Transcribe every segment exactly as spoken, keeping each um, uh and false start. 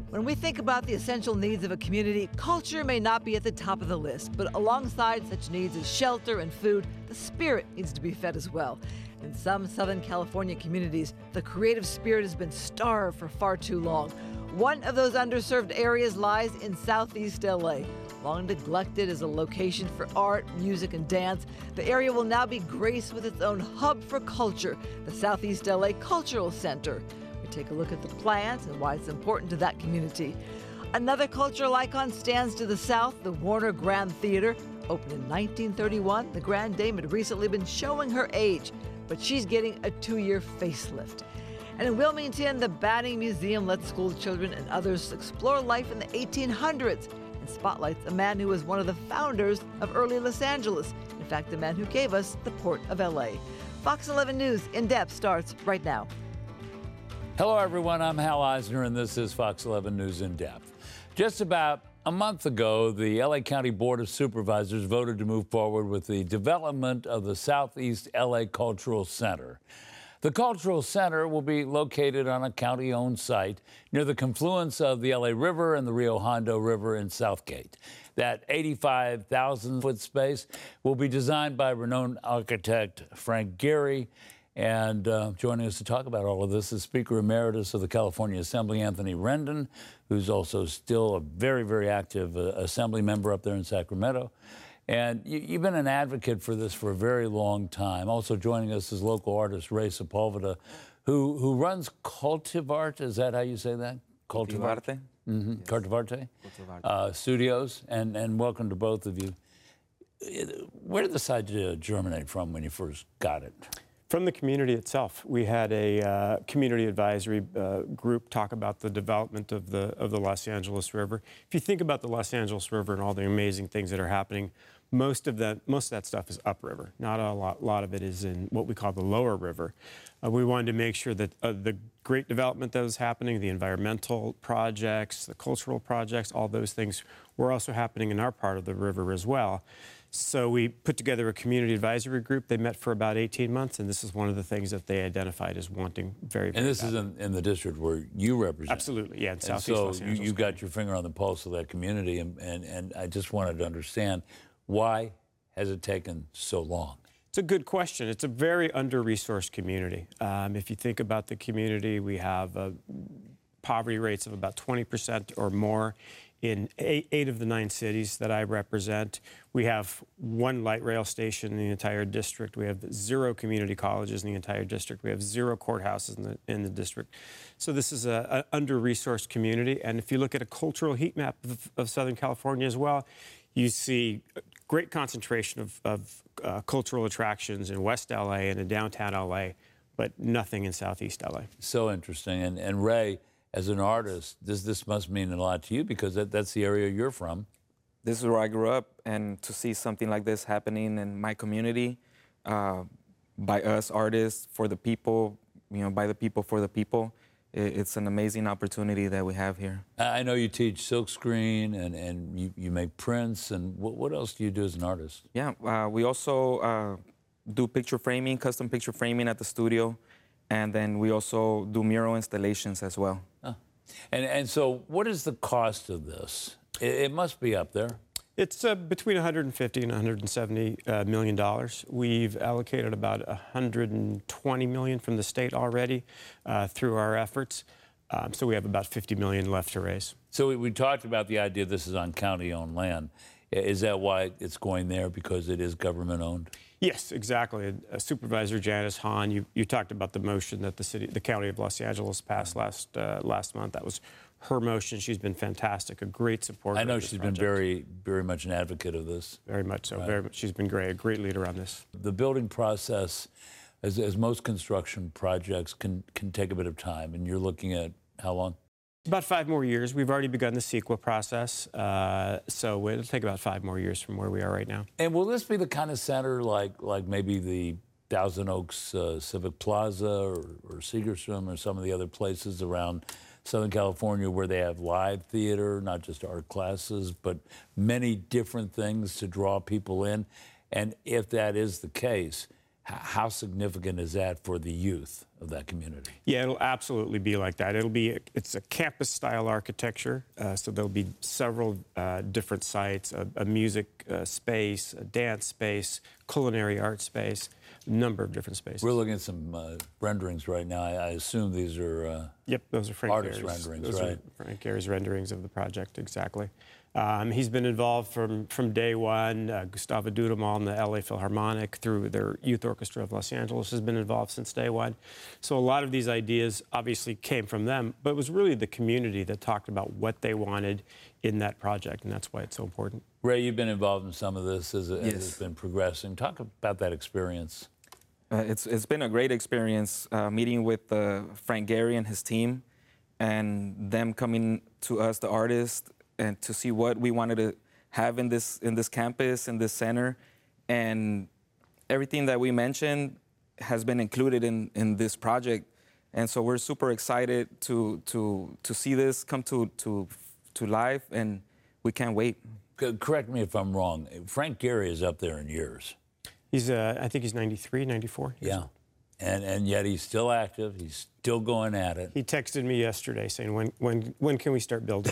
When we think about the essential needs of a community, culture may not be at the top of the list, but alongside such needs as shelter and food, the spirit needs to be fed as well. In some Southern California communities, the creative spirit has been starved for far too long. One of those underserved areas lies in Southeast L A. Long neglected as a location for art, music, and dance, the area will now be graced with its own hub for culture, the Southeast L A Cultural Center. We take a look at the plans and why it's important to that community. Another cultural icon stands to the south, the Warner Grand Theater. Opened in nineteen thirty-one, the Grand Dame had recently been showing her age, but she's getting a two-year facelift. And in Wilmington, the Batting Museum lets school children and others explore life in the eighteen hundreds and spotlights a man who was one of the founders of early Los Angeles. In fact, the man who gave us the Port of L A. Fox eleven News In Depth starts right now. Hello, everyone. I'm Hal Eisner, and this is Fox eleven News In Depth. Just about a month ago, the L A County Board of Supervisors voted to move forward with the development of the Southeast L A Cultural Center. The Cultural Center will be located on a county-owned site near the confluence of the L A River and the Rio Hondo River in Southgate. That eighty-five thousand foot space will be designed by renowned architect Frank Gehry. And uh, joining us to talk about all of this is Speaker Emeritus of the California Assembly, Anthony Rendon, who's also still a very, very active uh, Assembly member up there in Sacramento. And you, you've been an advocate for this for a very long time. Also joining us is local artist Ray Sepulveda, who who runs Cultivart. Is that how you say that? Cultivart. Cultivarte. Mm-hmm. Yes. Cultivarte. Cultivarte. Uh, studios. And, and welcome to both of you. Where did this idea germinate from when you first got it? From the community itself. We had a uh, community advisory uh, group talk about the development of the of the Los Angeles River. If you think about the Los Angeles River and all the amazing things that are happening, most of that most of that stuff is upriver. Not a lot, lot of it is in what we call the lower river. Uh, we wanted to make sure that uh, the great development that was happening, the environmental projects, the cultural projects, all those things were also happening in our part of the river as well. So we put together a community advisory group. They met for about eighteen months, and this is one of the things that they identified as wanting very, very And this badly. is in, in the district where you represent. Absolutely, yeah, in And Southeast so Los you, Angeles. you got your finger on the pulse of that community, and, and, and I just wanted to understand, why has it taken so long? It's a good question. It's a very under-resourced community. Um, if you think about the community, we have uh, poverty rates of about twenty percent or more in eight, eight of the nine cities that I represent. We have one light rail station in the entire district. We have zero community colleges in the entire district. We have zero courthouses in the, in the district. So this is an under-resourced community. And if you look at a cultural heat map of, of Southern California as well, you see a great concentration of, of uh, cultural attractions in West L A and in downtown L A, but nothing in Southeast L A. So interesting. And, and Ray, as an artist, this, this must mean a lot to you, because that, that's the area you're from. This is where I grew up, and to see something like this happening in my community, uh, by us artists, for the people, you know, by the people, for the people, it, it's an amazing opportunity that we have here. I know you teach silkscreen, and, and you, you make prints, and what, what else do you do as an artist? Yeah, uh, we also uh, do picture framing, custom picture framing at the studio, and then we also do mural installations as well. Huh. And, and so what is the cost of this? It, it must be up there. It's uh, between one hundred fifty and one hundred seventy uh, million dollars. We've allocated about one hundred twenty million from the state already uh, through our efforts. Um, so we have about fifty million left to raise. So we, we talked about the idea this is on county-owned land. Is that why it's going there, because it is government-owned? Yes, exactly. Uh, Supervisor Janice Hahn, you, you talked about the motion that the city, the County of Los Angeles passed last uh, last month. That was her motion. She's been fantastic, a great supporter. I know of this she's project. been very, very much an advocate of this. Very much so. Right. Very much. She's been great, a great leader on this. The building process, as, as most construction projects, can, can take a bit of time, and you're looking at how long? About five more years. We've already begun the CEQA process, uh, so it'll take about five more years from where we are right now. And will this be the kind of center like like maybe the Thousand Oaks uh, Civic Plaza or, or Segerstrom or some of the other places around Southern California where they have live theater, not just art classes, but many different things to draw people in? And if that is the case, h- how significant is that for the youth of that community. Yeah, it'll absolutely be like that. It'll be, it's a campus-style architecture, uh, so there'll be several uh, different sites, a, a music uh, space, a dance space, culinary art space, a number of different spaces. We're looking at some uh, renderings right now. I, I assume these are uh, Yep, those are Frank artist Gehry's, renderings, those right? Are Frank Gehry's renderings of the project, exactly. Um, he's been involved from, from day one. Uh, Gustavo Dudamel and the L A Philharmonic, through their Youth Orchestra of Los Angeles, has been involved since day one. So a lot of these ideas obviously came from them, but it was really the community that talked about what they wanted in that project, and that's why it's so important. Ray, you've been involved in some of this as, it, Yes. as it's been progressing. Talk about that experience. Uh, it's it's been a great experience uh, meeting with uh, Frank Gehry and his team, and them coming to us, the artists, and to see what we wanted to have in this in this campus, in this center, and everything that we mentioned has been included in, in this project, and so we're super excited to to to see this come to to to life, and we can't wait. C- Correct me if I'm wrong. Frank Gehry is up there in years. He's, uh, I think he's ninety-three, ninety-four. Yeah. And, and yet he's still active. He's still going at it. He texted me yesterday saying, when, when, when can we start building?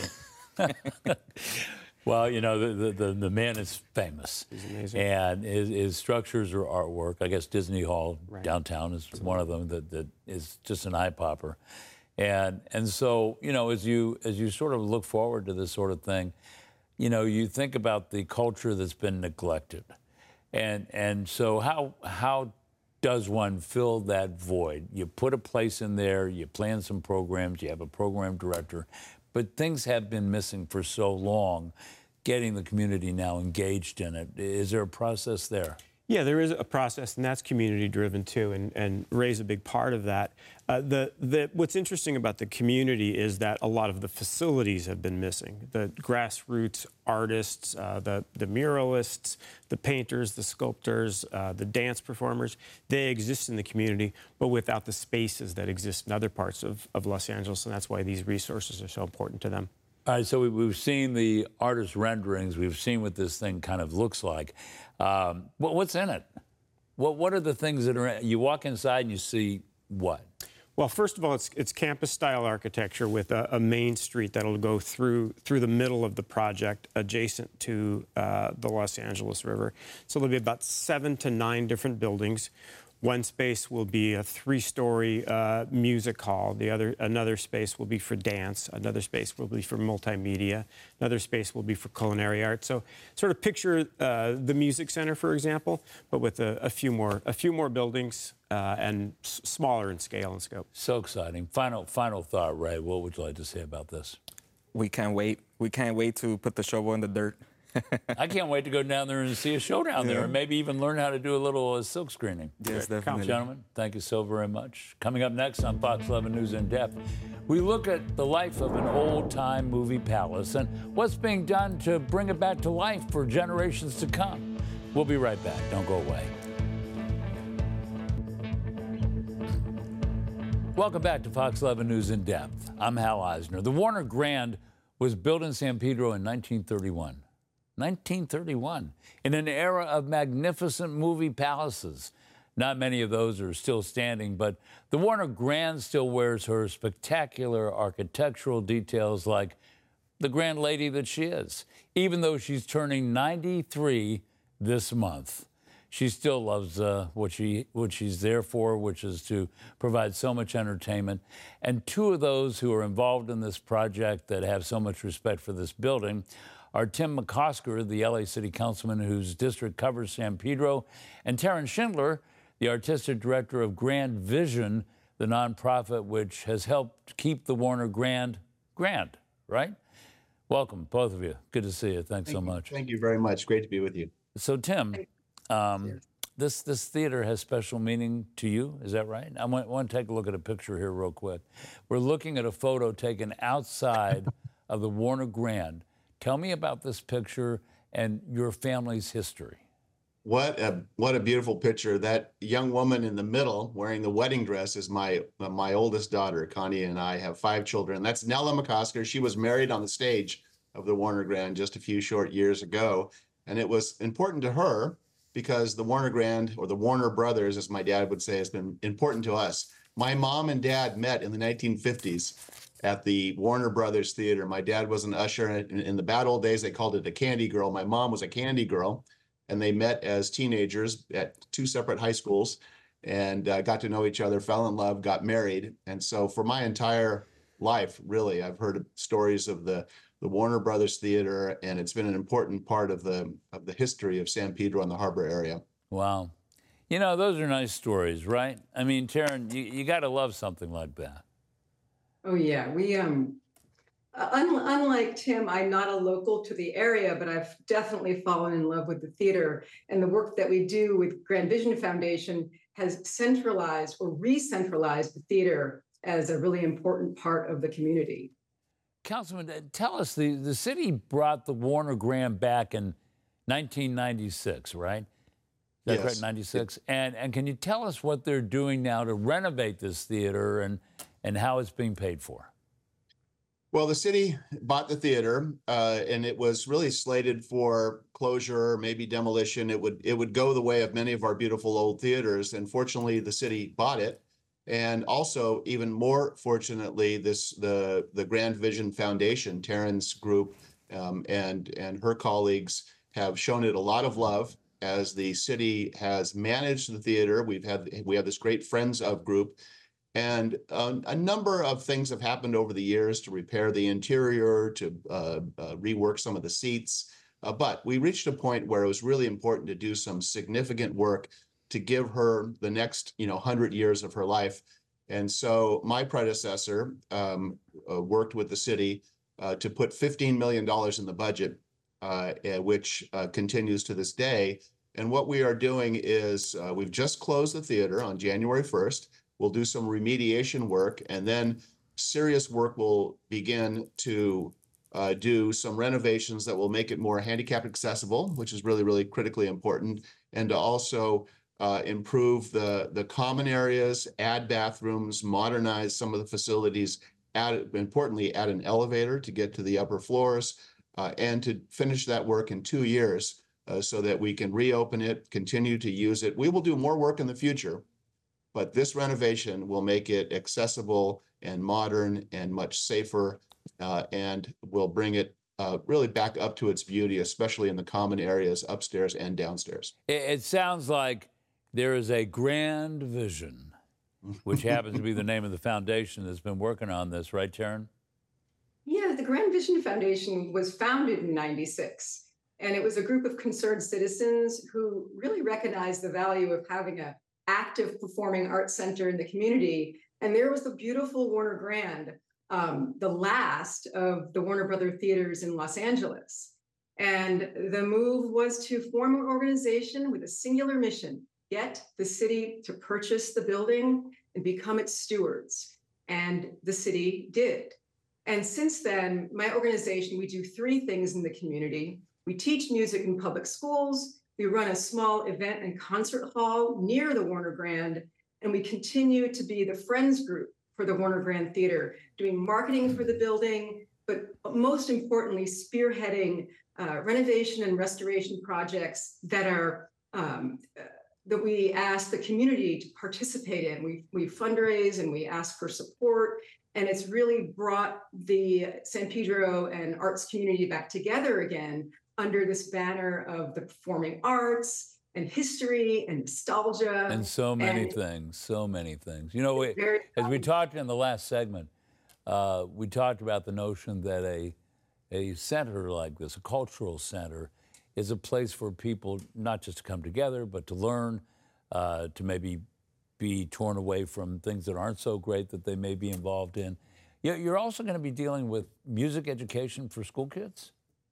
Well, you know, the, the, the man is famous. He's amazing. And his, his structures are artwork. I guess Disney Hall Right. downtown is one of them that, that is just an eye popper. And, and so, you know, as you, as you sort of look forward to this sort of thing, you know, you think about the culture that's been neglected. And, and so how, how does one fill that void? You put a place in there, you plan some programs, you have a program director, but things have been missing for so long, getting the community now engaged in it. Is there a process there? Yeah, there is a process, and that's community-driven too, and, and Ray's a big part of that. Uh, the, the, what's interesting about the community is that a lot of the facilities have been missing. The grassroots artists, uh, the, the muralists, the painters, the sculptors, uh, the dance performers, they exist in the community, but without the spaces that exist in other parts of, of Los Angeles, and that's why these resources are so important to them. All right, so we, we've seen the artist renderings. We've seen what this thing kind of looks like. Um, what, what's in it? What, what are the things that are in it? You walk inside and you see what? Well, first of all, it's, it's campus-style architecture with a, a main street that'll go through through the middle of the project, adjacent to uh, the Los Angeles River. So there'll be about seven to nine different buildings. One space will be a three-story uh, music hall. The other, another space will be for dance. Another space will be for multimedia. Another space will be for culinary art. So, sort of picture uh, the music center, for example, but with a, a few more, a few more buildings uh, and s smaller in scale and scope. So exciting. Final, final thought, Ray. What would you like to say about this? We can't wait. We can't wait to put the shovel in the dirt. I can't wait to go down there and see a show down there, and maybe even learn how to do a little uh, silk screening. Yes, definitely. Gentlemen, thank you so very much. Coming up next on Fox eleven News in Depth, we look at the life of an old-time movie palace and what's being done to bring it back to life for generations to come. We'll be right back. Don't go away. Welcome back to Fox eleven News in Depth. I'm Hal Eisner. The Warner Grand was built in San Pedro in nineteen thirty-one. nineteen thirty-one, in an era of magnificent movie palaces. Not many of those are still standing, but the Warner Grand still wears her spectacular architectural details like the grand lady that she is, even though she's turning ninety-three this month. She still loves uh, what, she, what she's there for, which is to provide so much entertainment. And two of those who are involved in this project that have so much respect for this building are Tim McCosker, the L A City Councilman whose district covers San Pedro, and Taryn Schindler, the artistic director of Grand Vision, the nonprofit which has helped keep the Warner Grand grand, right? Welcome, both of you. Good to see you. Thanks Thank so you. much. Thank you very much. Great to be with you. So, Tim, um, this this theater has special meaning to you, is that right? I want, want to take a look at a picture here real quick. We're looking at a photo taken outside of the Warner Grand. Tell me about this picture and your family's history. What a what a beautiful picture. That young woman in the middle wearing the wedding dress is my my oldest daughter, Connie, and I have five children. That's Nella McCosker. She was married on the stage of the Warner Grand just a few short years ago, and it was important to her because the Warner Grand, or the Warner Brothers, as my dad would say, has been important to us. My mom and dad met in the nineteen fifties at the Warner Brothers Theater. My dad was an usher. In, in the bad old days, they called it a candy girl. My mom was a candy girl, and they met as teenagers at two separate high schools and uh, got to know each other, fell in love, got married. And so for my entire life, really, I've heard stories of the, the Warner Brothers Theater, and it's been an important part of the, of the history of San Pedro and the harbor area. Wow. You know, those are nice stories, right? I mean, Taryn, you, you got to love something like that. Oh, yeah. We, um, un- unlike Tim, I'm not a local to the area, but I've definitely fallen in love with the theater. And the work that we do with Grand Vision Foundation has centralized or re-centralized the theater as a really important part of the community. Councilman, tell us, the, the city brought the Warner Grand back in nineteen ninety-six, right? Is that Yes. correct, ninety-six? And, and can you tell us what they're doing now to renovate this theater and, and how it's being paid for? Well, the city bought the theater, uh, and it was really slated for closure, maybe demolition. It would it would go the way of many of our beautiful old theaters. And fortunately, the city bought it. And also, even more fortunately, this the the Grand Vision Foundation, Taryn's group, um, and and her colleagues have shown it a lot of love as the city has managed the theater. We've had we have this great Friends of group. And uh, a number of things have happened over the years to repair the interior, to uh, uh, rework some of the seats. Uh, but we reached a point where it was really important to do some significant work to give her the next, you know, one hundred years of her life. And so my predecessor um, uh, worked with the city uh, to put fifteen million dollars in the budget, uh, which uh, continues to this day. And what we are doing is uh, we've just closed the theater on January first. We'll do some remediation work, and then serious work will begin to uh, do some renovations that will make it more handicap accessible, which is really, really critically important, and to also uh, improve the, the common areas, add bathrooms, modernize some of the facilities, add, importantly, add an elevator to get to the upper floors, uh, and to finish that work in two years uh, so that we can reopen it, continue to use it. We will do more work in the future, but this renovation will make it accessible and modern and much safer, uh, and will bring it uh, really back up to its beauty, especially in the common areas upstairs and downstairs. It, it sounds like there is a Grand Vision, which happens to be the name of the foundation that's been working on this, right, Taryn? Yeah, the Grand Vision Foundation was founded in ninety-six, and it was a group of concerned citizens who really recognized the value of having a active performing arts center in the community. And there was the beautiful Warner Grand, um, the last of the Warner Brother theaters in Los Angeles. And the move was to form an organization with a singular mission: get the city to purchase the building and become its stewards. And the city did. And since then, my organization, we do three things in the community. We teach music in public schools. We run a small event and concert hall near the Warner Grand, and we continue to be the Friends group for the Warner Grand Theater, doing marketing for the building, but most importantly, spearheading uh, renovation and restoration projects that are um, that we ask the community to participate in. We, we fundraise and we ask for support, and it's really brought the San Pedro and arts community back together again under this banner of the performing arts and history and nostalgia. And so many and things, so many things. You know, we, very as we fun. talked in the last segment, uh, we talked about the notion that a, a center like this, a cultural center, is a place for people not just to come together, but to learn, uh, to maybe be torn away from things that aren't so great that they may be involved in. You- You're also going to be dealing with music education for school kids?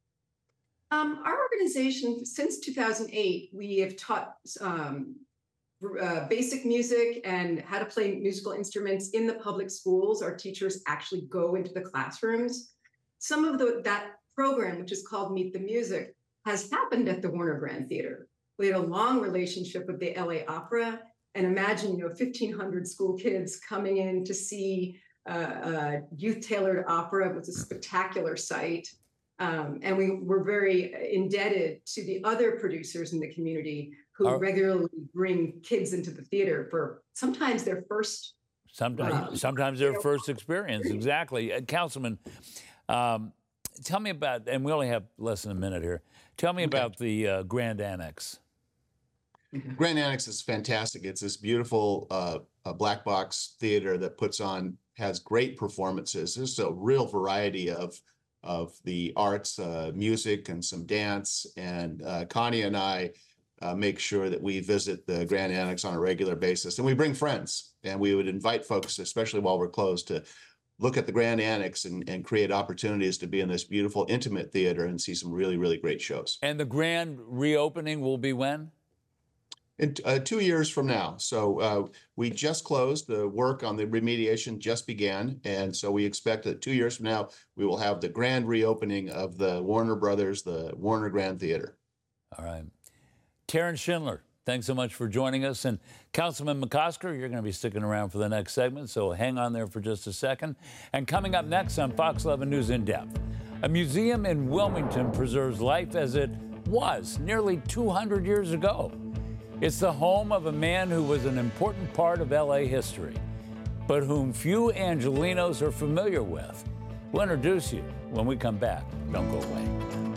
Um, our organization, since two thousand eight, we have taught um, uh, basic music and how to play musical instruments in the public schools. Our teachers actually go into the classrooms. Some of the, that program, which is called Meet the Music, has happened at the Warner Grand Theater. We had a long relationship with the L A Opera, and imagine, you know, fifteen hundred school kids coming in to see uh, uh, youth-tailored opera. It was a spectacular sight. Um, and we were very indebted to the other producers in the community who Are- regularly bring kids into the theater for sometimes their first Sometimes, Um, sometimes their first experience, exactly. Uh, Councilman, um, tell me about, and we only have less than a minute here. Tell me Okay. about the uh, Grand Annex. Grand Annex is fantastic. It's this beautiful uh, uh, black box theater that puts on, has great performances. There's a real variety of of the arts, uh, music, and some dance. And uh, Connie and I uh, make sure that we visit the Grand Annex on a regular basis, and we bring friends. And we would invite folks, especially while we're closed, to look at the Grand Annex and, and create opportunities to be in this beautiful, intimate theater and see some really, really great shows. And the grand reopening will be when? In uh, two years from now. So uh, we just closed. The work on the remediation just began. And so we expect that two years from now, we will have the grand reopening of the Warner Brothers, the Warner Grand Theater. All right. Taryn Schindler, thanks so much for joining us. And Councilman McCosker, you're going to be sticking around for the next segment, so hang on there for just a second. And coming up next on Fox eleven News In Depth, a museum in Wilmington preserves life as it was nearly two hundred years ago. It's the home of a man who was an important part of L A history, but whom few Angelenos are familiar with. We'll introduce you when we come back. Don't go away.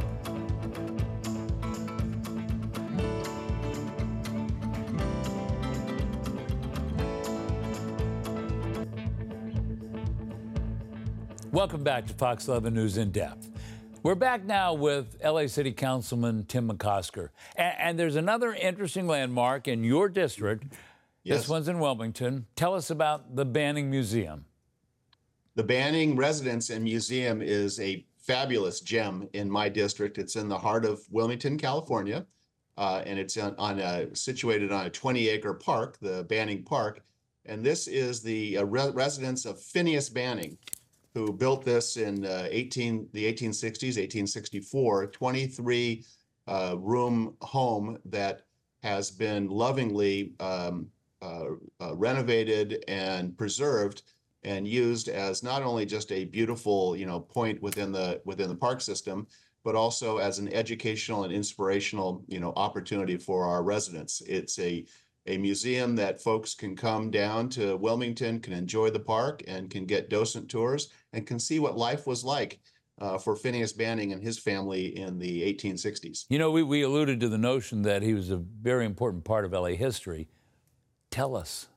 Welcome back to Fox eleven News In Depth. We're back now with L A City Councilman Tim McCosker. And, and there's another interesting landmark in your district. Yes. This one's in Wilmington. Tell us about the Banning Museum. The Banning Residence and Museum is a fabulous gem in my district. It's in the heart of Wilmington, California, uh, and it's on, on a, situated on a twenty acre park, the Banning Park. And this is the uh, re residence of Phineas Banning, who built this in uh, eighteen, the eighteen sixties, eighteen sixty-four, twenty-three uh, room home that has been lovingly um, uh, uh, renovated and preserved and used as not only just a beautiful, you know, point within the within the park system, but also as an educational and inspirational, you know, opportunity for our residents. It's a a museum that folks can come down to Wilmington, can enjoy the park, and can get docent tours and can see what life was like uh, for Phineas Banning and his family in the eighteen sixties. You know, we, we alluded to the notion that he was a very important part of L A history. Tell us,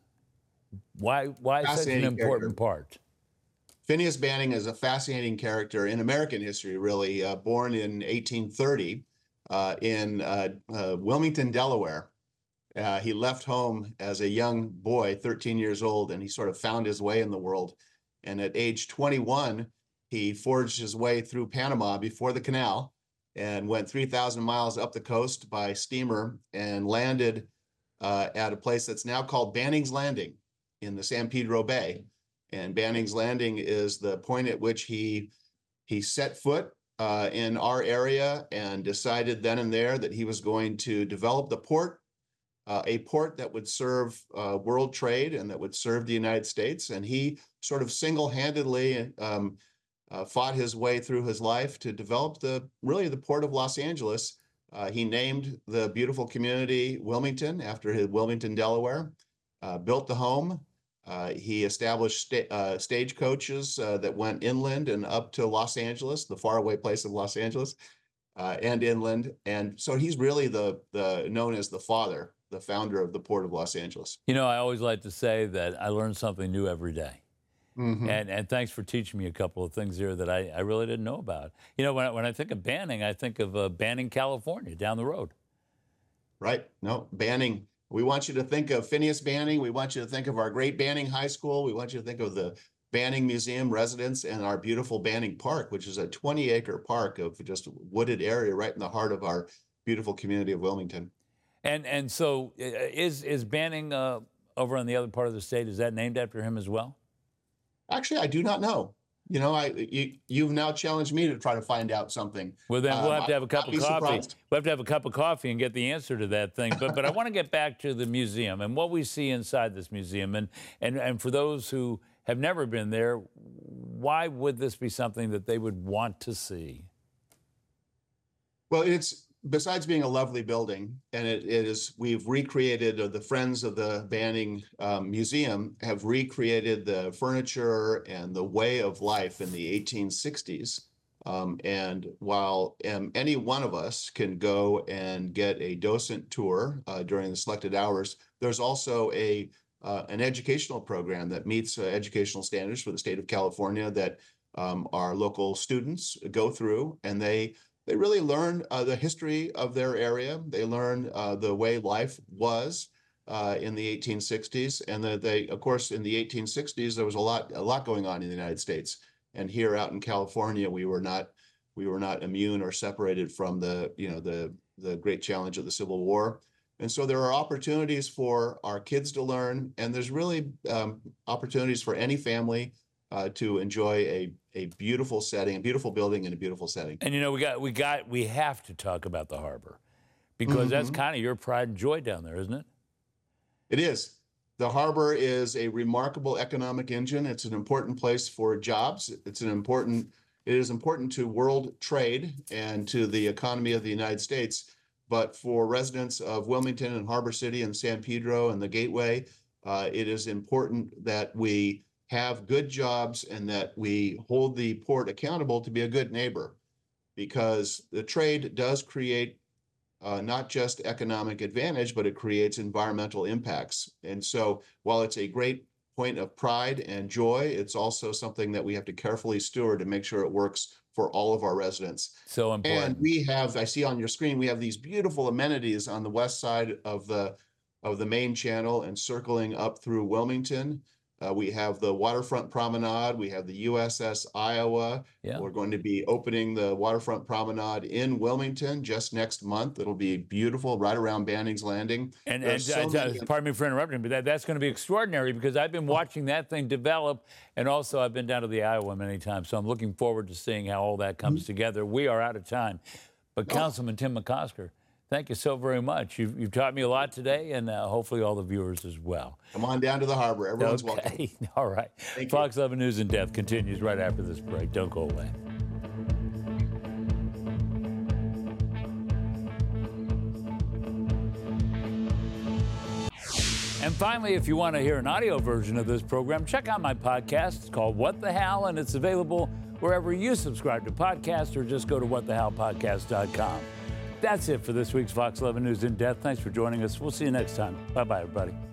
why, why such an important part? Phineas Banning is a fascinating character in American history, really, uh, born in eighteen thirty uh, in uh, uh, Wilmington, Delaware. Uh, he left home as a young boy, thirteen years old, and he sort of found his way in the world. And at age twenty-one, he forged his way through Panama before the canal and went three thousand miles up the coast by steamer and landed uh, at a place that's now called Banning's Landing in the San Pedro Bay. And Banning's Landing is the point at which he, he set foot uh, in our area and decided then and there that he was going to develop the port, Uh, a port that would serve uh, world trade and that would serve the United States. And he sort of single-handedly um, uh, fought his way through his life to develop the really the port of Los Angeles. Uh, he named the beautiful community Wilmington after his Wilmington, Delaware, uh, built the home. Uh, he established sta uh, stagecoaches uh, that went inland and up to Los Angeles, the faraway place of Los Angeles, uh, and inland. And so he's really the, the known as the father, the founder of the Port of Los Angeles. You know, I always like to say that I learn something new every day. Mm-hmm. And, and thanks for teaching me a couple of things here that I, I really didn't know about. You know, when I, when I think of Banning, I think of uh, Banning, California, down the road. Right. No, Banning. We want you to think of Phineas Banning. We want you to think of our great Banning High School. We want you to think of the Banning Museum residents and our beautiful Banning Park, which is a twenty acre park of just wooded area right in the heart of our beautiful community of Wilmington. And and so is is Banning uh, over on the other part of the state, is that named after him as well? Actually, I do not know. You know, I you, you've now challenged me to try to find out something. Well, then we'll um, have to have a cup I'd of be coffee. surprised. We'll have to have a cup of coffee and get the answer to that thing. But but I want to get back to the museum and what we see inside this museum. And and and for those who have never been there, why would this be something that they would want to see? Well, it's besides being a lovely building, and it, it is, we've recreated, uh, the Friends of the Banning um, Museum have recreated the furniture and the way of life in the eighteen sixties. Um, and while um, any one of us can go and get a docent tour uh, during the selected hours, there's also a uh, an educational program that meets uh, educational standards for the state of California that um, our local students go through, and they They really learn uh, the history of their area. They learn uh, the way life was uh, in the eighteen sixties, and the, they, of course, in the eighteen sixties there was a lot, a lot going on in the United States. And here out in California, we were not, we were not immune or separated from the, you know, the the great challenge of the Civil War. And so there are opportunities for our kids to learn, and there's really um, opportunities for any family uh, to enjoy a a beautiful setting, a beautiful building in a beautiful setting. And you know, we got, we got, we have to talk about the harbor, because mm-hmm. that's kind of your pride and joy down there, isn't it? It is. The harbor is a remarkable economic engine. It's an important place for jobs. It's an important, it is important to world trade and to the economy of the United States. But for residents of Wilmington and Harbor City and San Pedro and the Gateway, uh, it is important that we have good jobs and that we hold the port accountable to be a good neighbor, because the trade does create uh, not just economic advantage, but it creates environmental impacts. And so while it's a great point of pride and joy, it's also something that we have to carefully steward to make sure it works for all of our residents. So important. And we have, I see on your screen, we have these beautiful amenities on the west side of the, of the main channel and circling up through Wilmington. Uh, we have the waterfront promenade. We have the U S S Iowa. Yeah. We're going to be opening the waterfront promenade in Wilmington just next month. It'll be beautiful right around Banning's Landing. And, and so uh, many... pardon me for interrupting, but that, that's going to be extraordinary, because I've been watching that thing develop, and also I've been down to the Iowa many times, so I'm looking forward to seeing how all that comes mm-hmm. together. We are out of time, but oh. Councilman Tim McCosker, thank you so very much. You've, you've taught me a lot today, and uh, hopefully all the viewers as well. Come on down to the harbor. Everyone's okay. welcome. All right. Thank Fox you. eleven News in Depth continues right after this break. Don't go away. And finally, if you want to hear an audio version of this program, check out my podcast. It's called What the Hal, and it's available wherever you subscribe to podcasts, or just go to what the hal podcast dot com. That's it for this week's Fox eleven News in Depth. Thanks for joining us. We'll see you next time. Bye-bye, everybody.